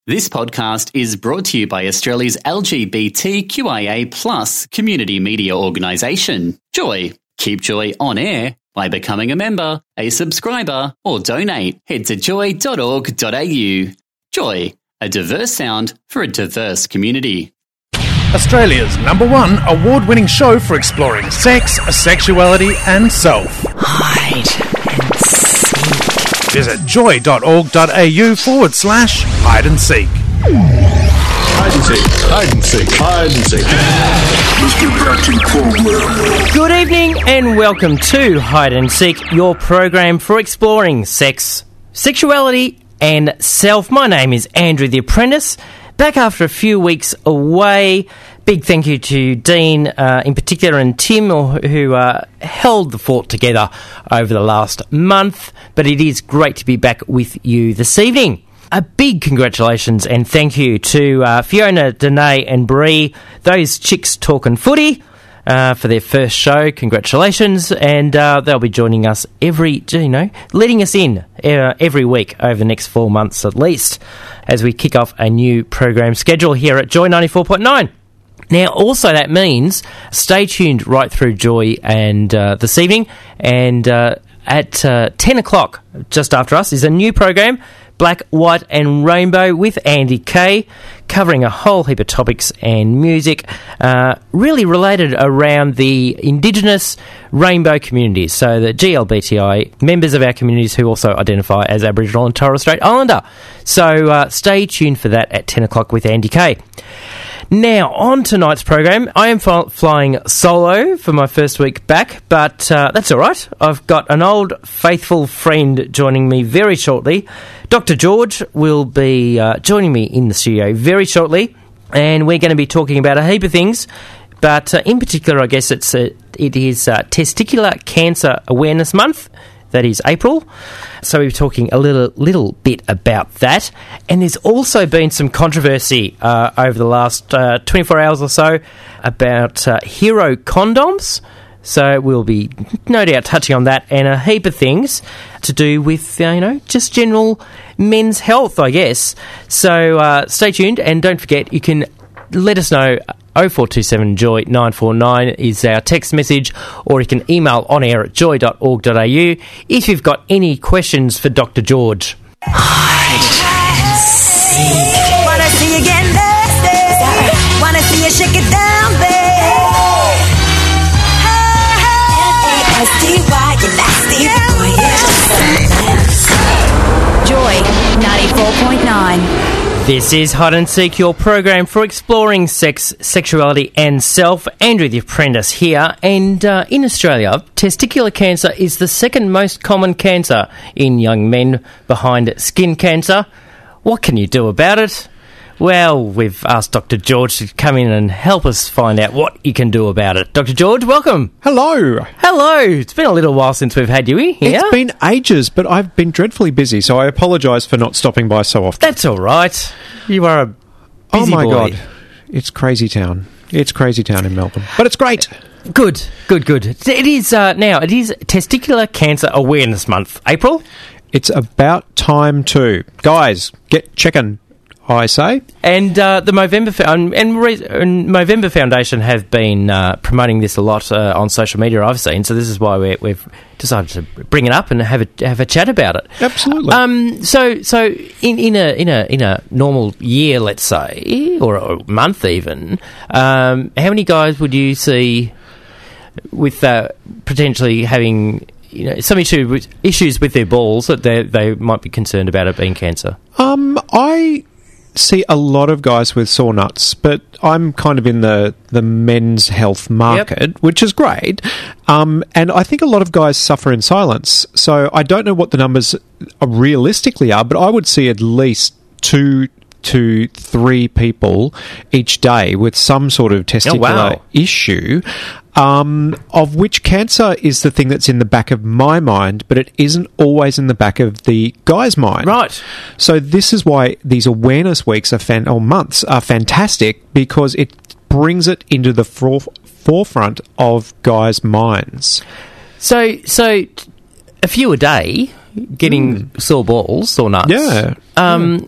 This podcast is brought to you by Australia's LGBTQIA+ community media organisation, Joy. Keep Joy on air by becoming a member, a subscriber, or donate. Head to joy.org.au. Joy, a diverse sound for a diverse community. Australia's #1 award-winning show for exploring sex, sexuality and self. Hide and seek. Visit joy.org.au/hide and seek. Hide and seek, hide and seek, hide and seek. Let's get back to the program. Good evening and welcome to Hide and Seek, your program for exploring sex, sexuality and self. My name is Andrew the Apprentice, back after a few weeks away. Big thank you to Dean in particular and Tim who held the fort together over the last month, but it is great to be back with you this evening. A big congratulations and thank you to Fiona, Danae and Bree, those chicks talking footy, for their first show. Congratulations, and they'll be joining us letting us in every week over the next 4 months at least, as we kick off a new program schedule here at Joy 94.9. Now, also that means stay tuned right through Joy and this evening, and at 10 o'clock, just after us, is a new program, Black, White and Rainbow with Andy Kay, covering a whole heap of topics and music really related around the Indigenous rainbow communities, so the GLBTI members of our communities who also identify as Aboriginal and Torres Strait Islander. So stay tuned for that at 10 o'clock with Andy Kay. Now, on tonight's program, I am flying solo for my first week back, but that's all right. I've got an old faithful friend joining me very shortly. Dr. George will be joining me in the studio very shortly, and we're going to be talking about a heap of things, but in particular, I guess it is Testicular Cancer Awareness Month. That is April. So we're talking a little bit about that. And there's also been some controversy over the last 24 hours or so about hero condoms. So we'll be no doubt touching on that and a heap of things to do with, just general men's health, I guess. So stay tuned and don't forget, you can let us know. 0427 JOY 949 is our text message, or you can email on air at joy.org.au if you've got any questions for Dr. George. Hide and seek. Wanna see you get nasty? Wanna see you shake it down, babe? N-A-S-T-Y, you nasty boy. Joy 94.9. This is Hide and Seek, your program for exploring sex, sexuality and self. Andrew the Apprentice here, and in Australia, testicular cancer is the second most common cancer in young men, behind skin cancer. What can you do about it? Well, we've asked Dr. George to come in and help us find out what you can do about it. Dr. George, welcome. Hello. Hello. It's been a little while since we've had you in here. It's been ages, but I've been dreadfully busy, so I apologise for not stopping by so often. That's all right. You are a busy boy. Oh, my God. It's crazy town. It's crazy town in Melbourne. But it's great. Good. It is it is Testicular Cancer Awareness Month. April? It's about time too. Guys, get checking, I say. And the Movember Movember Foundation have been promoting this a lot on social media, I've seen. So this is why we've decided to bring it up and have a chat about it. Absolutely. So in a normal year, let's say, or a month even, how many guys would you see with potentially having some issues with their balls that they might be concerned about it being cancer? I see a lot of guys with sore nuts, but I'm kind of in the men's health market, which is great. And I think a lot of guys suffer in silence. So I don't know what the numbers realistically are, but I would see at least 2 to 3 people each day with some sort of testicular issue. Of which cancer is the thing that's in the back of my mind, but it isn't always in the back of the guy's mind. Right. So this is why these awareness weeks or months are fantastic, because it brings it into the forefront of guys' minds. So a few a day, getting sore balls, sore nuts. Yeah.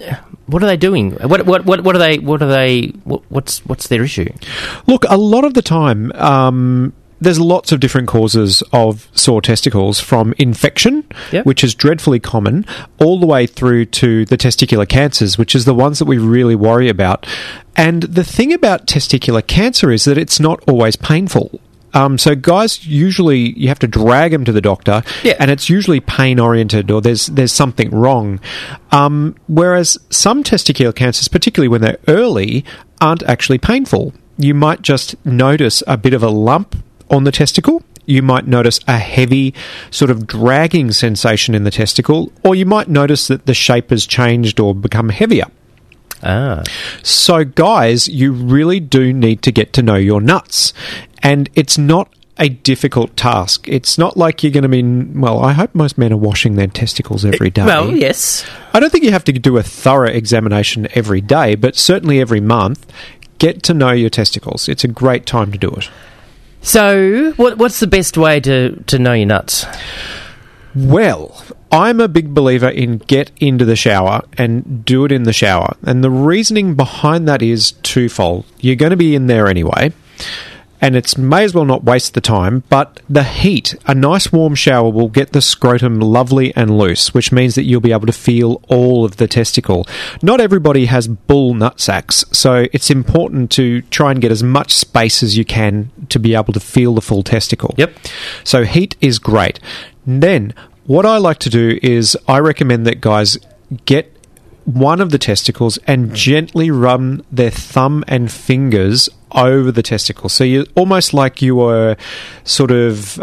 What are they doing? What are they? What's their issue? Look, a lot of the time, there's lots of different causes of sore testicles, from infection, Yep. which is dreadfully common, all the way through to the testicular cancers, which is the ones that we really worry about. And the thing about testicular cancer is that it's not always painful. So guys, usually you have to drag them to the doctor, Yeah. and it's usually pain-oriented, or there's something wrong. Whereas some testicular cancers, particularly when they're early, aren't actually painful. You might just notice a bit of a lump on the testicle. You might notice a heavy sort of dragging sensation in the testicle, or you might notice that the shape has changed or become heavier. Ah. So, guys, you really do need to get to know your nuts. And it's not a difficult task. It's not like you're going to be... Well, I hope most men are washing their testicles every day. Well, yes. I don't think you have to do a thorough examination every day, but certainly every month, get to know your testicles. It's a great time to do it. So, what's the best way to know your nuts? Well, I'm a big believer in get into the shower and do it in the shower. And the reasoning behind that is twofold. You're going to be in there anyway, and it's may as well not waste the time, but the heat, a nice warm shower will get the scrotum lovely and loose, which means that you'll be able to feel all of the testicle. Not everybody has bull nut sacks, so it's important to try and get as much space as you can to be able to feel the full testicle. Yep. So heat is great. Then, what I like to do is I recommend that guys get one of the testicles and gently run their thumb and fingers over the testicle. So you're almost like you were sort of,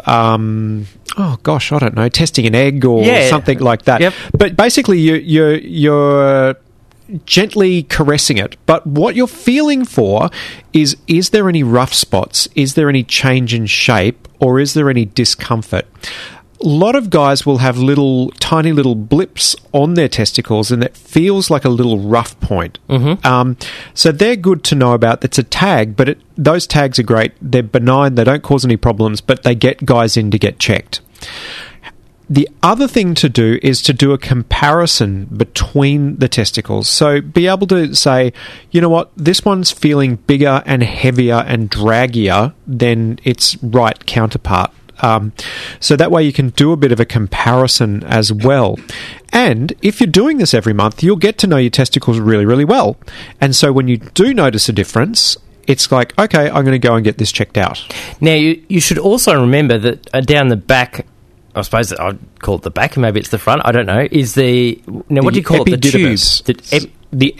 testing an egg or something like that. Yep. But basically you're gently caressing it. But what you're feeling for is there any rough spots? Is there any change in shape? Or is there any discomfort? A lot of guys will have tiny little blips on their testicles, and it feels like a little rough point. Mm-hmm. So they're good to know about. It's a tag, but those tags are great. They're benign. They don't cause any problems, but they get guys in to get checked. The other thing to do is to do a comparison between the testicles. So be able to say, you know what, this one's feeling bigger and heavier and draggier than its right counterpart. So that way you can do a bit of a comparison as well. And if you're doing this every month, you'll get to know your testicles really, really well. And so when you do notice a difference, it's like, okay, I'm going to go and get this checked out. Now, you should also remember that down the back, I suppose I'd call it the back, maybe it's the front, I don't know, is the... Now, what do you call it? The tube. The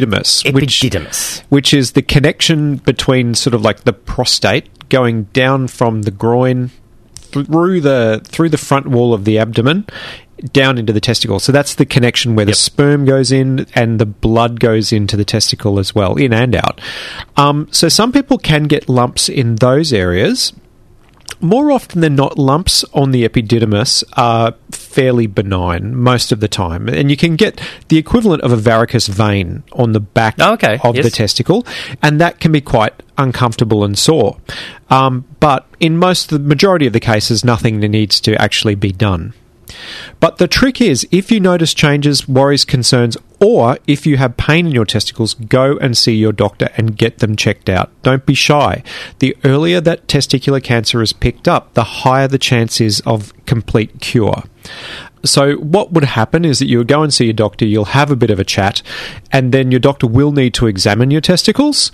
epididymis. Which is the connection between sort of like the prostate going down from the groin through the front wall of the abdomen down into the testicle. So that's the connection where the sperm goes in and the blood goes into the testicle as well, in and out. So some people can get lumps in those areas. More often than not, lumps on the epididymis are fairly benign most of the time. And you can get the equivalent of a varicose vein on the back of the testicle, and that can be quite uncomfortable and sore. But in the majority of the cases, nothing needs to actually be done. But the trick is, if you notice changes, worries, concerns, or if you have pain in your testicles, go and see your doctor and get them checked out. Don't be shy. The earlier that testicular cancer is picked up, the higher the chance is of complete cure. So what would happen is that you would go and see your doctor, you'll have a bit of a chat, and then your doctor will need to examine your testicles.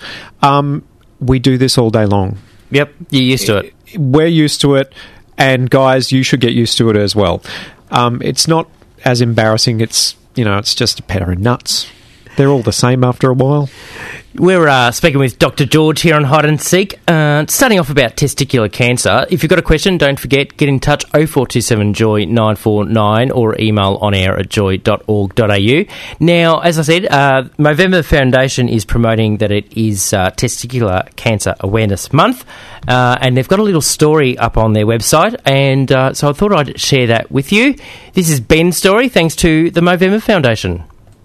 We do this all day long. Yep, you're used to it. We're used to it, and guys, you should get used to it as well. It's not as embarrassing. It's just a pair of nuts. They're all the same after a while. We're speaking with Dr. George here on Hide and Seek, starting off about testicular cancer. If you've got a question, don't forget, get in touch 0427-JOY-949 or email onair@joy.org.au. Now, as I said, Movember Foundation is promoting that it is Testicular Cancer Awareness Month, and they've got a little story up on their website, and so I thought I'd share that with you. This is Ben's story, thanks to the Movember Foundation.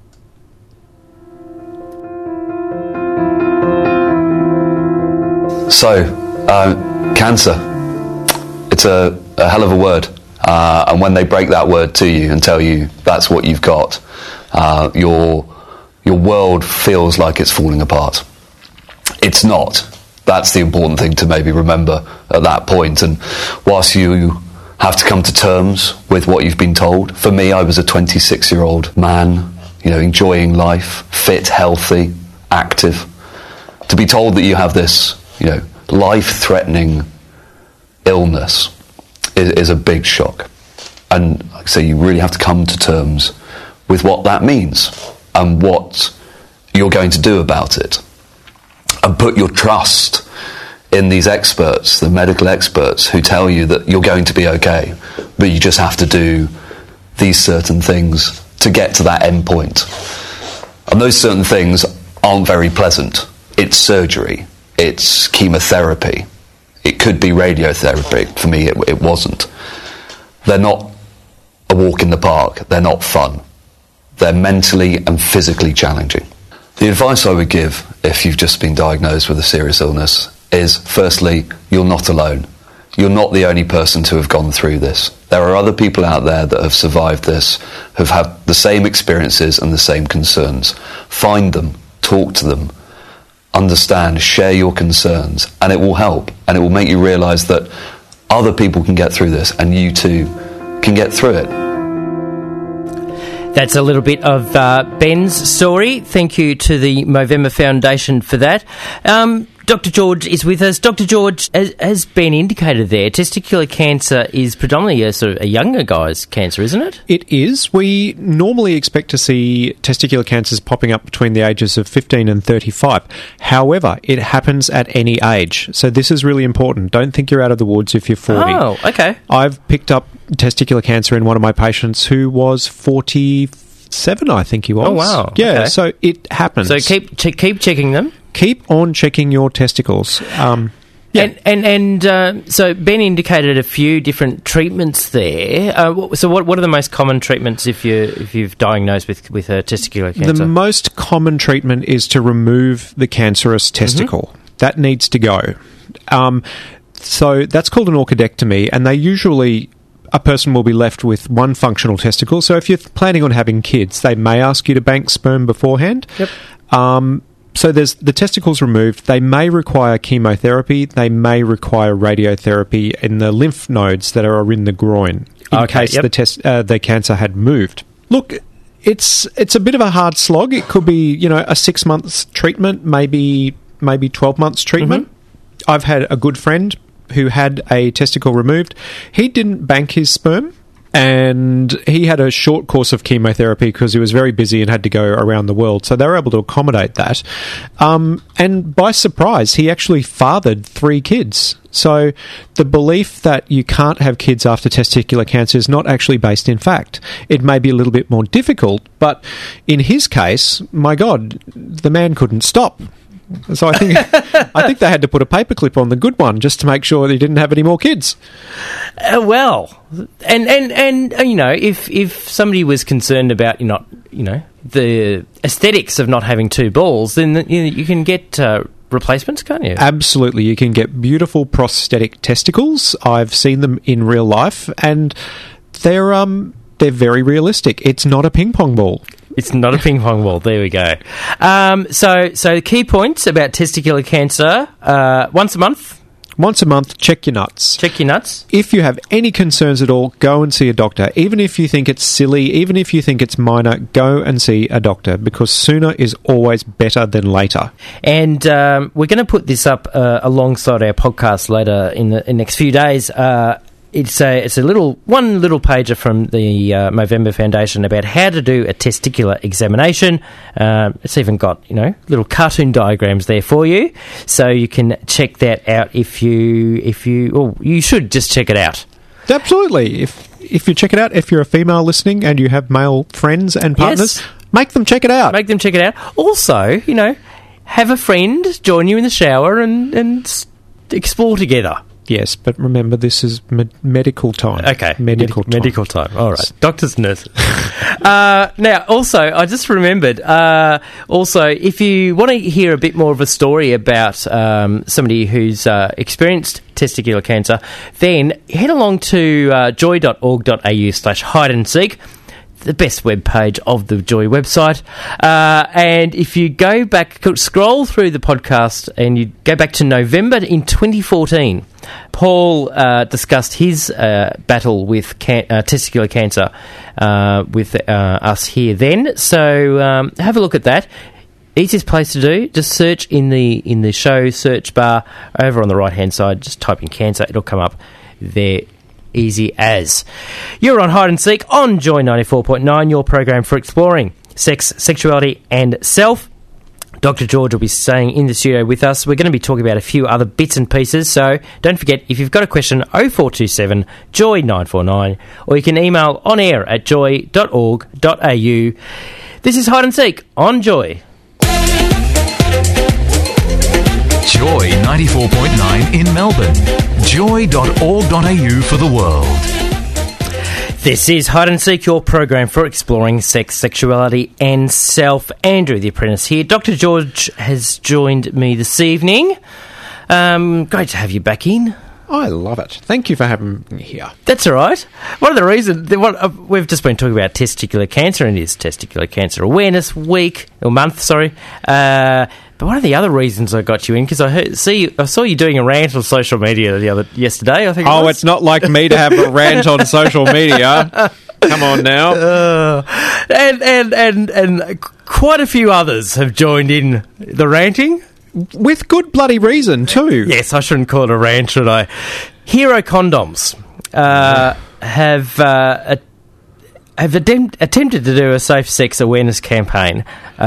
So, cancer, it's a hell of a word, and when they break that word to you and tell you that's what you've got, your your world feels like it's falling apart. It's not. That's the important thing to maybe remember at that point. And whilst you have to come to terms with what you've been told, for me, I was a 26-year-old man, enjoying life, fit, healthy, active. To be told that you have this, life-threatening illness is a big shock. And like I say, you really have to come to terms with what that means and what you're going to do about it. And put your trust in these experts, the medical experts, who tell you that you're going to be okay, but you just have to do these certain things to get to that end point. And those certain things aren't very pleasant. It's surgery. It's chemotherapy. It could be radiotherapy. For me, it wasn't. They're not a walk in the park. They're not fun. They're mentally and physically challenging. The advice I would give if you've just been diagnosed with a serious illness is, firstly, you're not alone. You're not the only person to have gone through this. There are other people out there that have survived this, who've had the same experiences and the same concerns. Find them, talk to them, understand, share your concerns, and it will help. And it will make you realise that other people can get through this, and you too can get through it. That's a little bit of Ben's story. Thank you to the Movember Foundation for that. Dr. George is with us. Dr. George, as Ben indicated there, testicular cancer is predominantly a sort of a younger guy's cancer, isn't it? It is. We normally expect to see testicular cancers popping up between the ages of 15 and 35. However, it happens at any age. So this is really important. Don't think you're out of the woods if you're 40. Oh, okay. I've picked up testicular cancer in one of my patients who was 47, I think he was. Oh, wow. Yeah, okay. So it happens. So keep checking them. Keep on checking your testicles. Yeah. And so Ben indicated a few different treatments there. So what are the most common treatments if you've diagnosed with a testicular cancer? The most common treatment is to remove the cancerous testicle. Mm-hmm. That needs to go. So that's called an orchidectomy, and they usually, a person will be left with one functional testicle. So if you're planning on having kids, they may ask you to bank sperm beforehand. Yep. So there's the testicles removed. They may require chemotherapy. They may require radiotherapy in the lymph nodes that are in the groin in case the cancer had moved. Look, it's a bit of a hard slog. It could be a 6 months treatment, maybe 12 months treatment. Mm-hmm. I've had a good friend who had a testicle removed. He didn't bank his sperm. And he had a short course of chemotherapy because he was very busy and had to go around the world. So they were able to accommodate that. And by surprise, he actually fathered 3 kids. So the belief that you can't have kids after testicular cancer is not actually based in fact. It may be a little bit more difficult, but in his case, my God, the man couldn't stop. So I think they had to put a paperclip on the good one just to make sure that he didn't have any more kids. Well, and if somebody was concerned about the aesthetics of not having 2 balls, then you can get replacements, can't you? Absolutely, you can get beautiful prosthetic testicles. I've seen them in real life, and they're very realistic. It's not a ping pong ball. It's not a ping pong ball. There we go. So the key points about testicular cancer: once a month. Once a month, check your nuts. Check your nuts. If you have any concerns at all, go and see a doctor. Even if you think it's silly, even if you think it's minor, go and see a doctor, because sooner is always better than later. And we're going to put this up alongside our podcast later in the next few days. It's a one little pager from the Movember Foundation about how to do a testicular examination. It's even got little cartoon diagrams there for you, so you can check that out if you should just check it out. Absolutely. If you check it out, if you're a female listening and you have male friends and partners, make them check it out. Make them check it out. Also, have a friend join you in the shower and explore together. Yes, but remember, this is medical time. Okay. Medical time. All right. Doctors, nurses. Now, also, I just remembered, if you want to hear a bit more of a story about somebody who's experienced testicular cancer, then head along to joy.org.au/hide-and-seek. the best web page of the Joy website. And if you go back, scroll through the podcast and you go back to November in 2014, Paul discussed his battle with testicular cancer with us here then. So have a look at that. Easiest place to do, just search in the show search bar over on the right-hand side. Just type in cancer. It'll come up there. Easy as. You're on Hide and Seek on Joy 94.9, your program for exploring sex, sexuality and self. Dr. George will be staying in the studio with us. We're going to be talking about a few other bits and pieces, so don't forget, if you've got a question, 0427 Joy 949, or you can email onair@joy.org.au. This is Hide and Seek on Joy. Joy 94.9 in Melbourne. Joy.org.au for the world. This is Hide and Seek, your program for exploring sex, sexuality and self. Andrew, the apprentice here. Dr. George has joined me this evening. Great to have you back in. I love it. Thank you for having me here. That's all right. One of the reasons... we've just been talking about testicular cancer, and it is Testicular Cancer Awareness Week, or month, sorry. But one of the other reasons I got you in, because I saw you doing a rant on social media yesterday, I think. It's not like me to have a rant on social media. Come on now. And quite a few others have joined in the ranting. With good bloody reason, too. Yes, I shouldn't call it a rant, should I? Hero Condoms have attempted to do a safe sex awareness campaign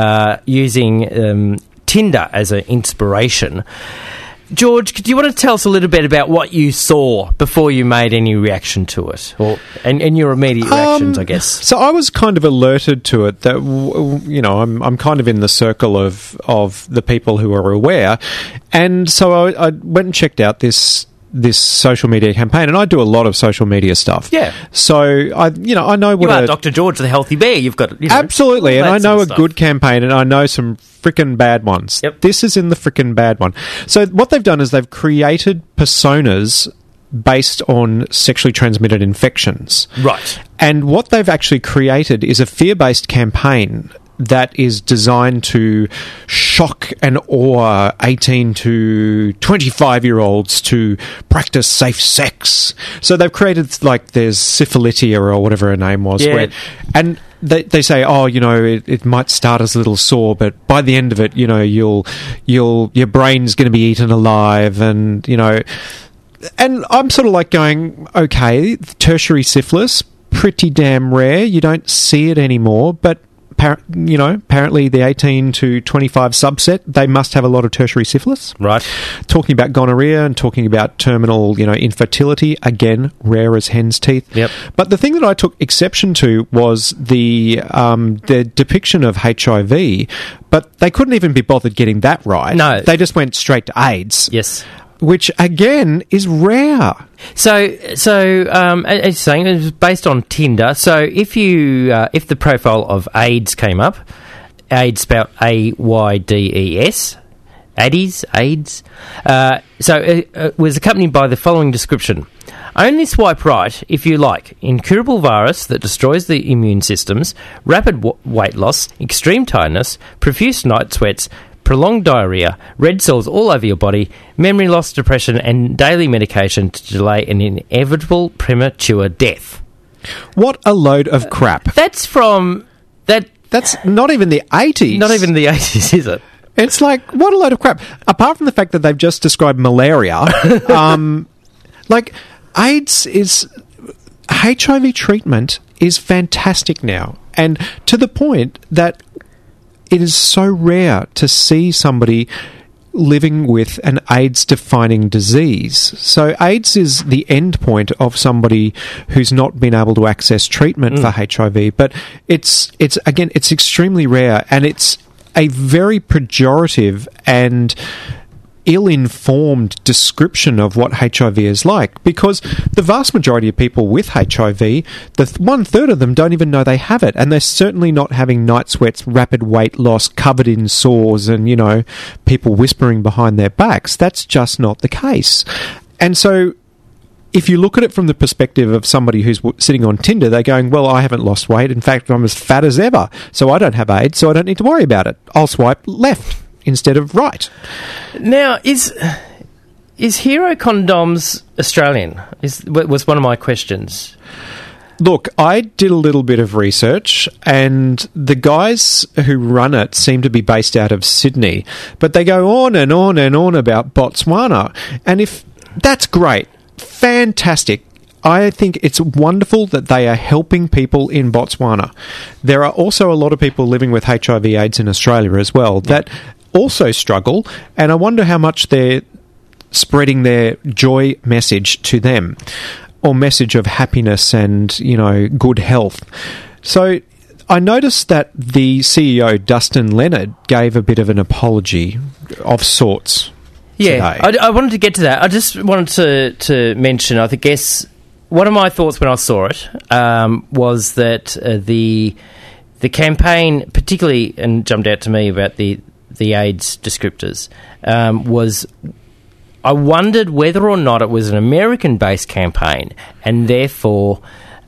using Tinder as an inspiration. George, do you want to tell us a little bit about what you saw before you made any reaction to it, and your immediate reactions, I guess? So I was kind of alerted to it that I'm kind of in the circle of the people who are aware, and so I went and checked out this social media campaign, and I do a lot of social media stuff. Yeah. So I know what you are Dr. George the Healthy Bear. You've got absolutely, and I know a stuff. good campaign, and I know some frickin' bad ones. Yep. This is in the frickin' bad one. So what they've done is they've created personas based on sexually transmitted infections. Right. And what they've actually created is a fear-based campaign that is designed to shock and awe 18 to 25-year-olds to practice safe sex. So they've created, there's Syphilitia or whatever her name was. Yeah. And they say, it might start as a little sore, but by the end of it, your brain's going to be eaten alive, and and I'm sort of going, okay, tertiary syphilis, pretty damn rare. You don't see it anymore, but apparently the 18 to 25 subset, they must have a lot of tertiary syphilis. Right. Talking about gonorrhea and talking about terminal, infertility, again, rare as hen's teeth. Yep. But the thing that I took exception to was the depiction of HIV, but they couldn't even be bothered getting that right. No. They just went straight to AIDS. Yes. Which, again, is rare. So as you're saying, it was based on Tinder. So if the profile of AIDS came up, AIDS spelled AIDS, AIDS, it was accompanied by the following description. Only swipe right if you like. Incurable virus that destroys the immune systems, rapid weight loss, extreme tiredness, profuse night sweats, prolonged diarrhea, red cells all over your body, memory loss, depression, and daily medication to delay an inevitable premature death. What a load of crap. That's from... That's not even the 80s. Not even the 80s, is it? It's what a load of crap. Apart from the fact that they've just described malaria, AIDS is... HIV treatment is fantastic now. And to the point that it is so rare to see somebody living with an AIDS-defining disease. So AIDS is the end point of somebody who's not been able to access treatment for HIV. But it's extremely rare, and it's a very pejorative and ill-informed description of what HIV is like, because the vast majority of people with HIV, one-third of them don't even know they have it, and they're certainly not having night sweats, rapid weight loss, covered in sores, and people whispering behind their backs. That's just not the case. And so if you look at it from the perspective of somebody who's sitting on Tinder, they're going, well, I haven't lost weight. In fact, I'm as fat as ever. So I don't have AIDS, so I don't need to worry about it. I'll swipe left instead of right. Now, is Hero Condoms Australian? Was one of my questions. Look, I did a little bit of research, and the guys who run it seem to be based out of Sydney, but they go on and on and on about Botswana. And if that's great, fantastic. I think it's wonderful that they are helping people in Botswana. There are also a lot of people living with HIV/AIDS in Australia as well that also struggle, and I wonder how much they're spreading their joy message to them, or message of happiness and, you know, good health. So I noticed that the CEO, Dustin Leonard, gave a bit of an apology of sorts. Yeah, today. I wanted to get to that. I just wanted to mention, I guess, one of my thoughts when I saw it was that the campaign, particularly, and jumped out to me about the AIDS descriptors, was I wondered whether or not it was an American-based campaign, and therefore,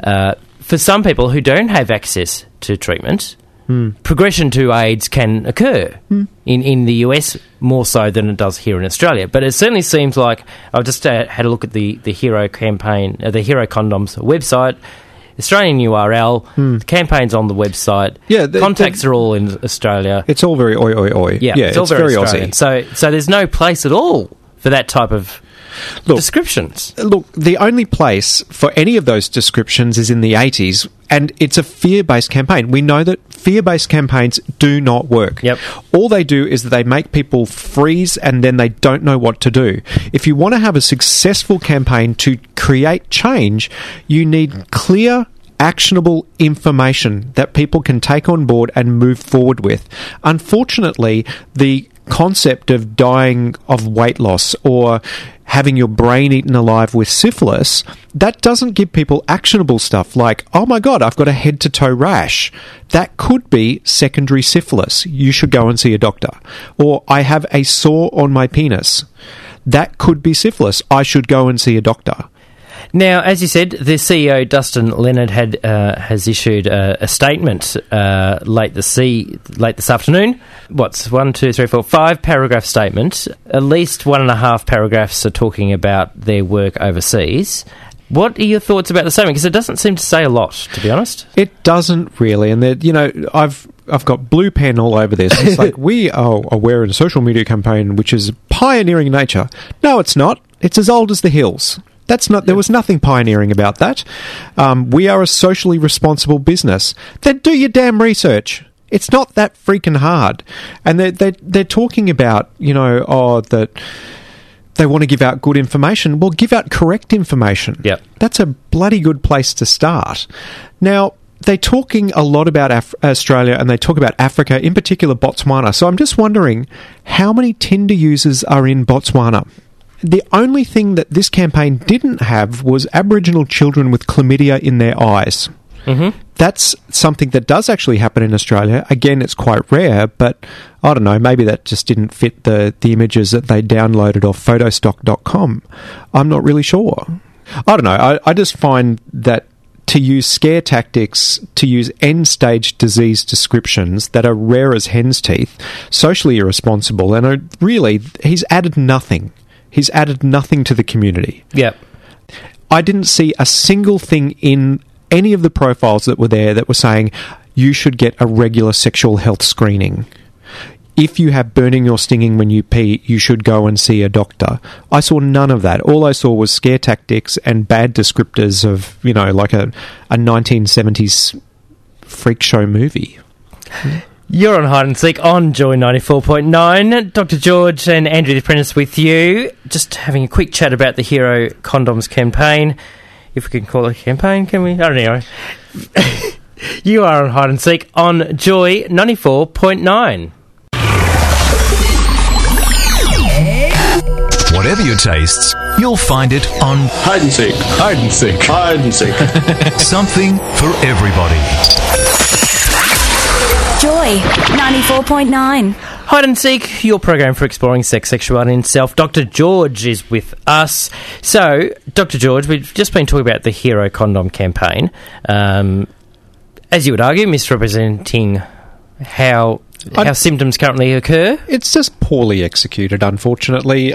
for some people who don't have access to treatment, progression to AIDS can occur in the US more so than it does here in Australia. But it certainly seems like I've just had a look at the Hero campaign, the Hero Condoms website. Australian URL, the campaign's on the website. Yeah, contacts are all in Australia. It's all very oi oi oi. Yeah, it's all very Australian. Aussie. So there's no place at all for that type of descriptions. Look, the only place for any of those descriptions is in the 80s, and it's a fear-based campaign. We know that fear-based campaigns do not work. Yep. All they do is that they make people freeze, and then they don't know what to do. If you want to have a successful campaign to create change, you need clear, actionable information that people can take on board and move forward with. Unfortunately, the concept of dying of weight loss or having your brain eaten alive with syphilis, that doesn't give people actionable stuff like, oh my God, I've got a head-to-toe rash. That could be secondary syphilis. You should go and see a doctor. Or I have a sore on my penis. That could be syphilis. I should go and see a doctor. Now, as you said, the CEO, Dustin Leonard, has issued a statement late this afternoon. What's 1, 2, 3, 4, 5 paragraph statement. At least 1.5 paragraphs are talking about their work overseas. What are your thoughts about the statement? Because it doesn't seem to say a lot, to be honest. It doesn't really, and I've got blue pen all over this. It's like, we are aware in a social media campaign which is pioneering in nature. No, it's not. It's as old as the hills. There was nothing pioneering about that. We are a socially responsible business. Then do your damn research. It's not that freaking hard. And they're talking about, that they want to give out good information. Well, give out correct information. Yep. That's a bloody good place to start. Now, they're talking a lot about Australia, and they talk about Africa, in particular Botswana. So I'm just wondering, how many Tinder users are in Botswana? The only thing that this campaign didn't have was Aboriginal children with chlamydia in their eyes. Mm-hmm. That's something that does actually happen in Australia. Again, it's quite rare, but I don't know, maybe that just didn't fit the images that they downloaded off photostock.com. I'm not really sure. I don't know. I just find that to use scare tactics, to use end-stage disease descriptions that are rare as hen's teeth, socially irresponsible, and really, he's added nothing. He's added nothing to the community. Yep. I didn't see a single thing in any of the profiles that were there that were saying you should get a regular sexual health screening. If you have burning or stinging when you pee, you should go and see a doctor. I saw none of that. All I saw was scare tactics and bad descriptors of, like a 1970s freak show movie. You're on Hide and Seek on Joy 94.9. Dr. George and Andrew the Apprentice with you. Just having a quick chat about the Hero Condoms campaign. If we can call it a campaign, can we? I don't know. You are on Hide and Seek on Joy 94.9. Whatever your tastes, you'll find it on Hide and Seek. Hide and Seek. Hide and Seek. Something for everybody. Joy 94.9. Hide and Seek, your program for exploring sex, sexuality and self. Dr. George is with us. So, Dr. George, we've just been talking about the Hero Condom campaign. As you would argue, misrepresenting how symptoms currently occur. It's just poorly executed, unfortunately.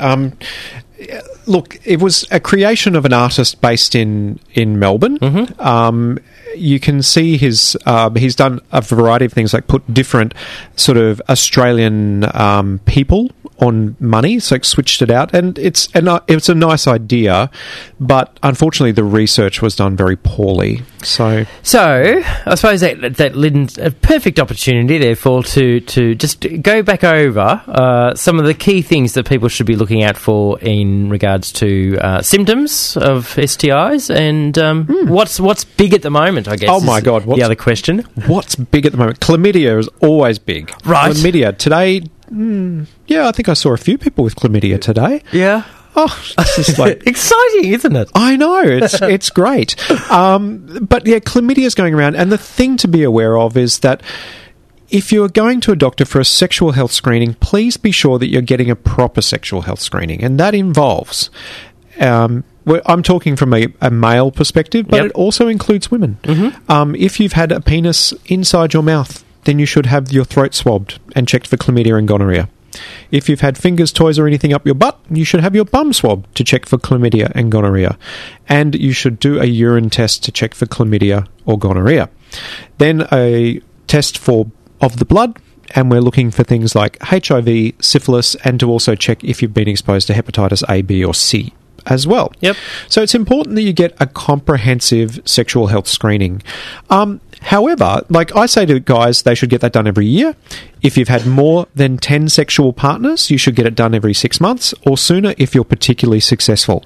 Look, it was a creation of an artist based in Melbourne. Mm-hmm. You can see he's done a variety of things, like put different sort of Australian people on money, so switched it out, and it's a nice idea, but unfortunately the research was done very poorly. So I suppose that lends a perfect opportunity, therefore, to just go back over some of the key things that people should be looking out for in regards to symptoms of STIs and what's big at the moment, I guess. Oh my God! The other question. What's big at the moment? Chlamydia is always big. Right. Chlamydia today. Yeah, I think I saw a few people with chlamydia today. Yeah. Oh, it's just like exciting, isn't it? I know, it's great. But yeah, chlamydia is going around, and the thing to be aware of is that if you are going to a doctor for a sexual health screening, please be sure that you're getting a proper sexual health screening, and that involves. I'm talking from a male perspective, but it also includes women. Mm-hmm. If you've had a penis inside your mouth, then you should have your throat swabbed and checked for chlamydia and gonorrhea. If you've had fingers, toys or anything up your butt, you should have your bum swabbed to check for chlamydia and gonorrhea. And you should do a urine test to check for chlamydia or gonorrhea. Then a test of the blood, and we're looking for things like HIV, syphilis, and to also check if you've been exposed to hepatitis A, B or C as well. Yep. So it's important that you get a comprehensive sexual health screening. However, like I say to guys, they should get that done every year. If you've had more than 10 sexual partners, you should get it done every 6 months or sooner if you're particularly successful.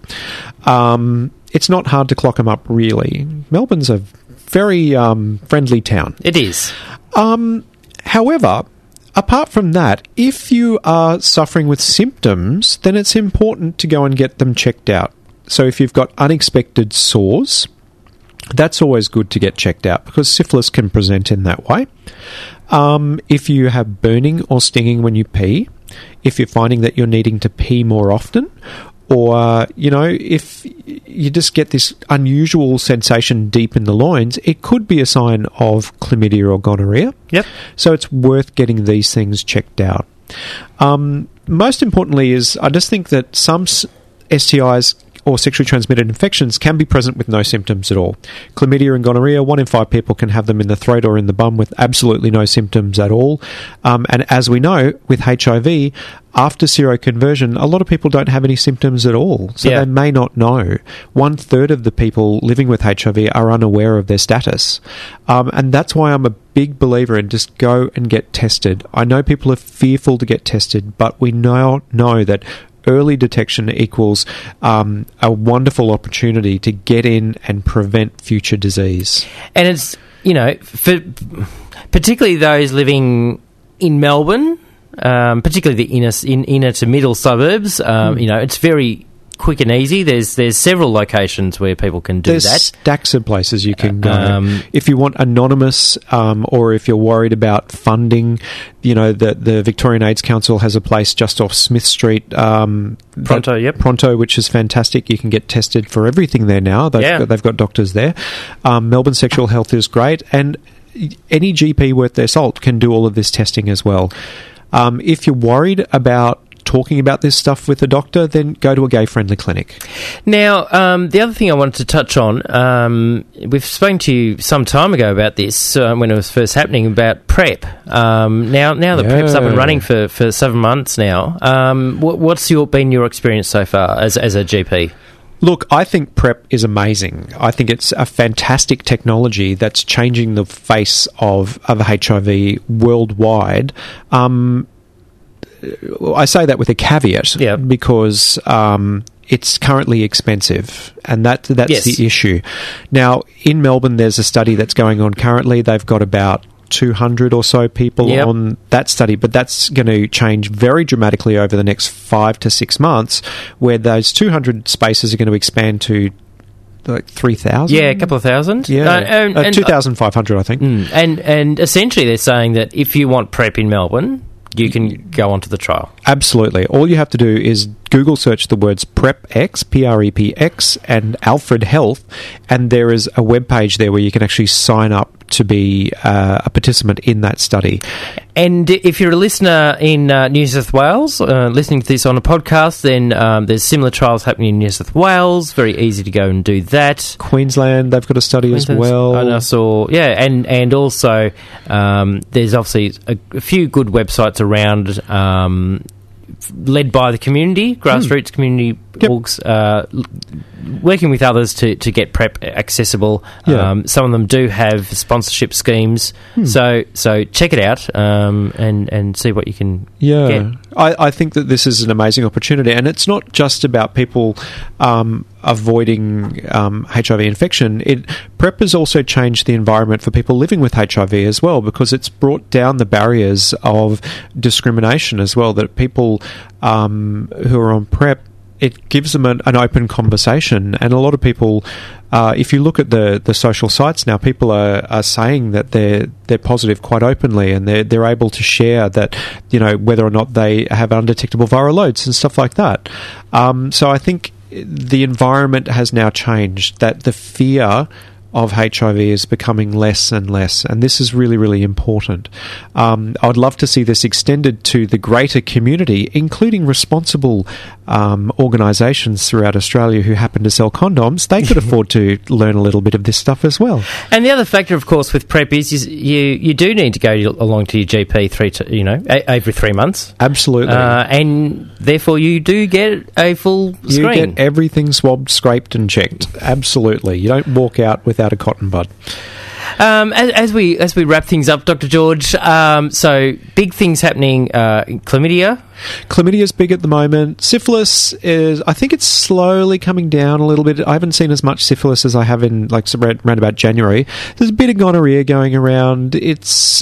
It's not hard to clock them up, really. Melbourne's a very friendly town. It is. However, apart from that, if you are suffering with symptoms, then it's important to go and get them checked out. So if you've got unexpected sores, that's always good to get checked out because syphilis can present in that way. If you have burning or stinging when you pee, if you're finding that you're needing to pee more often, or, if you just get this unusual sensation deep in the loins, it could be a sign of chlamydia or gonorrhea. Yep. So it's worth getting these things checked out. Most importantly is, I just think that some STIs or sexually transmitted infections can be present with no symptoms at all. Chlamydia and gonorrhea, 1 in 5 people can have them in the throat or in the bum with absolutely no symptoms at all. And as we know, with HIV, after seroconversion, a lot of people don't have any symptoms at all. So they may not know. 1/3 of the people living with HIV are unaware of their status. And that's why I'm a big believer in just go and get tested. I know people are fearful to get tested, but we now know that early detection equals a wonderful opportunity to get in and prevent future disease. And it's, for particularly those living in Melbourne, particularly the inner to middle suburbs, it's very quick and easy. There's several locations where people can do that. There's stacks of places you can go. If you want anonymous, or if you're worried about funding, the Victorian AIDS Council has a place just off Smith Street. Pronto, which is fantastic. You can get tested for everything there now. They've got doctors there. Melbourne Sexual Health is great, and any GP worth their salt can do all of this testing as well. If you're worried about talking about this stuff with a doctor, then go to a gay-friendly clinic. Now, the other thing I wanted to touch on, we've spoken to you some time ago about this when it was first happening, about PrEP. Now the PrEP's up and running for 7 months now. What's been your experience so far as a GP? Look, I think PrEP is amazing. I think it's a fantastic technology that's changing the face of HIV worldwide. I say that with a caveat because it's currently expensive, and that's the issue. Now, in Melbourne, there's a study that's going on currently. They've got about 200 or so people on that study, but that's going to change very dramatically over the next 5 to 6 months, where those 200 spaces are going to expand to like 3,000? Yeah, a couple of thousand. Yeah, 2,500, I think. And essentially they're saying that if you want PrEP in Melbourne, you can go onto the trial. Absolutely. All you have to do is Google search the words PrEP-X, PrEP-X, and Alfred Health, and there is a web page there where you can actually sign up to be a participant in that study. And if you're a listener in New South Wales, listening to this on a podcast, then there's similar trials happening in New South Wales. Very easy to go and do that. Queensland, they've got a study as well. And I saw, and also there's obviously a few good websites around led by the community, grassroots community orgs, working with others to get PrEP accessible. Some of them do have sponsorship schemes, so check it out and see what you can get. I think that this is an amazing opportunity, and it's not just about people avoiding HIV infection. PrEP has also changed the environment for people living with HIV as well, because it's brought down the barriers of discrimination as well, that people who are on PrEP, it gives them an open conversation. And a lot of people, if you look at the social sites now, people are saying that they're positive quite openly, and they're able to share that, whether or not they have undetectable viral loads and stuff like that. So I think the environment has now changed, that the fear of HIV is becoming less and less, and this is really, really important. I'd love to see this extended to the greater community, including responsible organisations throughout Australia who happen to sell condoms. They could afford to learn a little bit of this stuff as well. And the other factor, of course, with PrEP is you do need to go along to your GP every 3 months. Absolutely. And therefore you do get a full screen. You get everything swabbed, scraped and checked. Absolutely. You don't walk out without a cotton bud. As we wrap things up, Dr. George, so big things happening in chlamydia. Chlamydia's big at the moment. Syphilis is, I think it's slowly coming down a little bit. I haven't seen as much syphilis as I have in around about January. There's a bit of gonorrhea going around. It's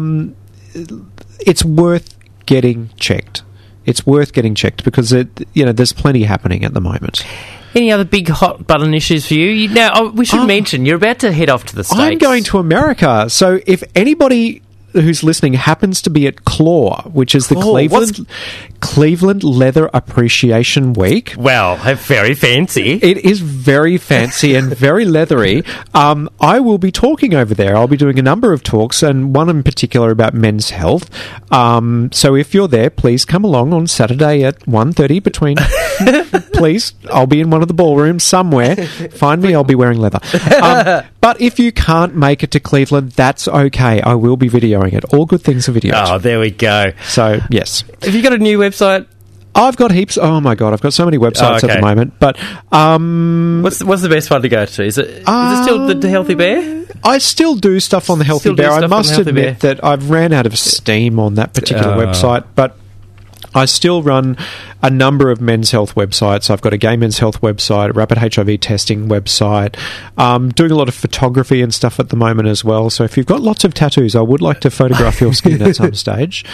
worth getting checked. It's worth getting checked because there's plenty happening at the moment. Any other big hot button issues for you? Now, we should mention, you're about to head off to the States. I'm going to America. So if anybody who's listening happens to be at CLAW, which is the Cleveland Leather Appreciation Week. Well, very fancy. It is very fancy and very leathery. I will be talking over there. I'll be doing a number of talks, and one in particular about men's health. So if you're there, please come along on Saturday at 1:30 between... Please, I'll be in one of the ballrooms somewhere. Find me, I'll be wearing leather. But if you can't make it to Cleveland, that's okay. I will be videoing it. All good things are videoed. Oh, there we go. So, yes. Have you got a new website? I've got heaps. Oh, my God. I've got so many websites at the moment. But what's the best one to go to? Is it still the Healthy Bear? I still do stuff on the Healthy Bear. I must admit that I've ran out of steam on that particular website. But I still run a number of men's health websites. I've got a gay men's health website, a rapid HIV testing website, doing a lot of photography and stuff at the moment as well. So if you've got lots of tattoos, I would like to photograph your skin at some stage.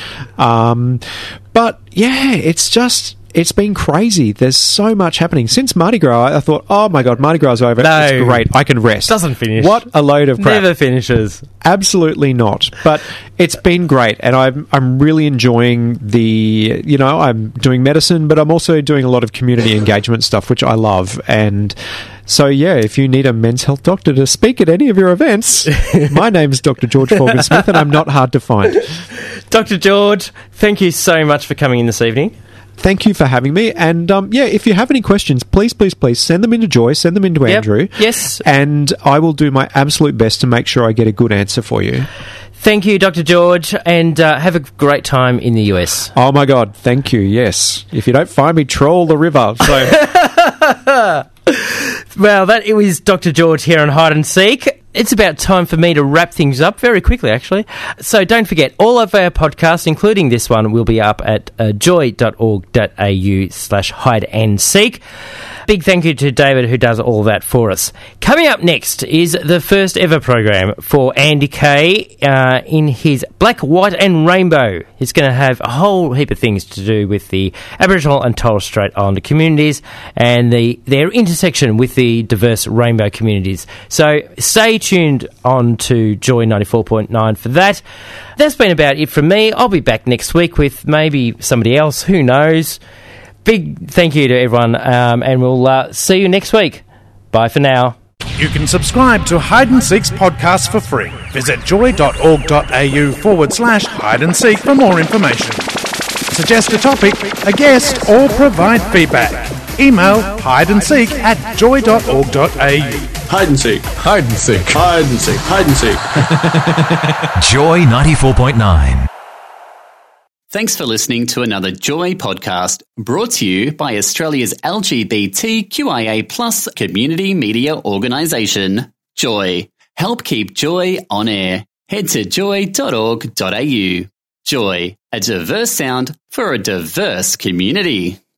But yeah, it's been crazy. There's so much happening. Since Mardi Gras, I thought, oh my God, Mardi Gras is over. No, it's great. I can rest. Doesn't finish. What a load of crap. Never finishes. Absolutely not. But it's been great, and I'm really enjoying I'm doing medicine, but I'm also doing a lot of community engagement stuff, which I love. And so, yeah, if you need a men's health doctor to speak at any of your events, my name's Dr. George Forgan-Smith, and I'm not hard to find. Dr. George, thank you so much for coming in this evening. Thank you for having me. And, if you have any questions, please send them into Joy, send them into Andrew. Yes. And I will do my absolute best to make sure I get a good answer for you. Thank you, Dr. George, and have a great time in the US. Oh, my God. Thank you. Yes. If you don't find me, troll the river. So. Well, it was Dr. George here on Hide and Seek. It's about time for me to wrap things up very quickly, actually. So don't forget, all of our podcasts, including this one, will be up at joy.org.au/hide and seek. big thank you to David, who does all that for us. Coming up next is the first ever program for Andy Kay in his Black, White and Rainbow. He's going to have a whole heap of things to do with the Aboriginal and Torres Strait Islander communities and their intersection with the diverse rainbow communities. So stay tuned on to Joy 94.9 for that. That's been about it from me. I'll be back next week with maybe somebody else. Who knows? Big thank you to everyone, and we'll see you next week. Bye for now. You can subscribe to Hide and Seek's podcast for free. Visit joy.org.au/hide and seek for more information. Suggest a topic, a guest, or provide feedback. Email hideandseek@joy.org.au. Hide and seek. Hide and seek. Hide and seek. Hide and seek. Joy 94.9. Thanks for listening to another Joy podcast brought to you by Australia's LGBTQIA+ community media organisation, Joy. Help keep Joy on air. Head to joy.org.au. Joy, a diverse sound for a diverse community.